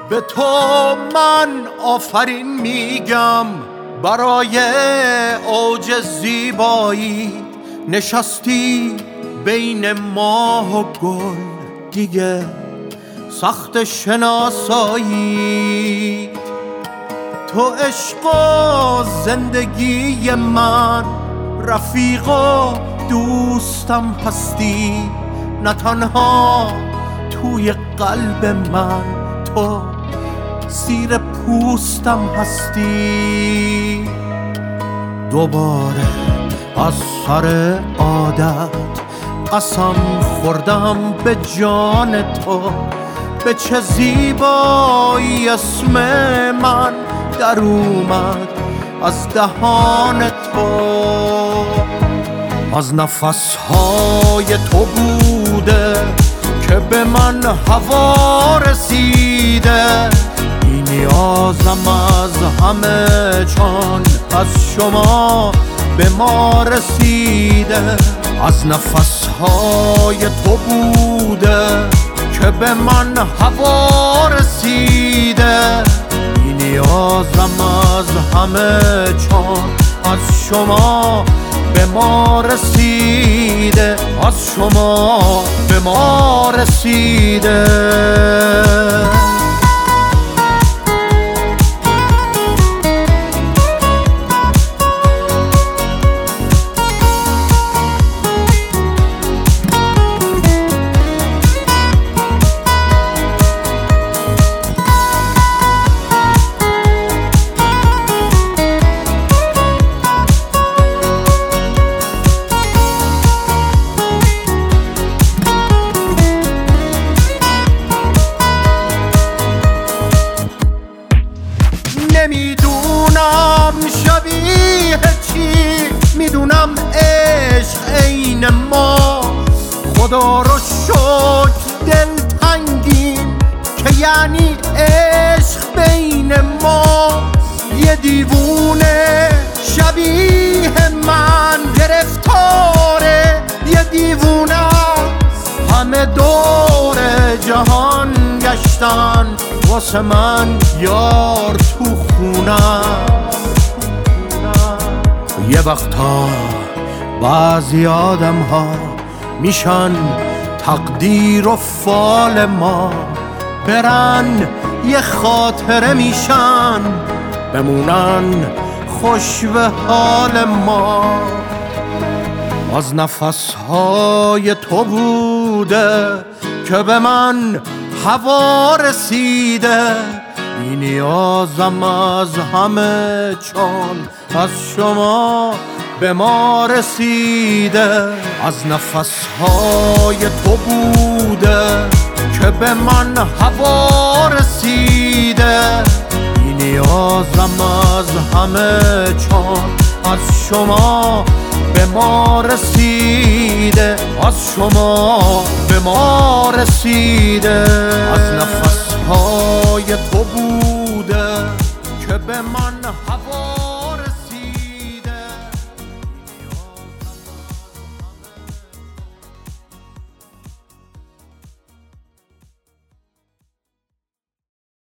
به تو من آفرین میگم، برای اوج زیبایی نشستی بین ماه و گل، دیگه سخت شناسایی. تو عشق و زندگی من، رفیق و دوستم هستی، نه تنها توی قلب من، تو زیر پوستم هستی. دوباره از سر عادت قسم خوردم به جان تو، به چه زیبایی اسم من در اومد از دهان تو. از نفسهای تو بوده که به من هوا رسیده، بی نیازم از همه چون از شما به ما رسیده. از نفسهای تو بوده که به من هوا رسیده، بی نیازم از همه چون از شما به ما رسیده، از شما به ما رسیده. نمیدونم شبیه چی، میدونم عشق عین ماست. خدا رو شکر دلتنگیم که یعنی عشق بین ماست. یه دیوونه شبیه من گرفتاره، یه دیوونه همه دور جهان گشتن، واسه من یار تو خونم. یه وقتا بعضی آدم ها میشن تقدیر و فال ما، برن یه خاطره میشن، بمونن خوش به حال ما. از نفسهای تو بوده که به من هوا رسیده، بی نیازم از همه چون از شما به ما رسیده. از نفسهای تو بوده که به من هوا رسیده، بی نیازم از همه چون از شما به ما رسیده، از شما به ما رسیده. از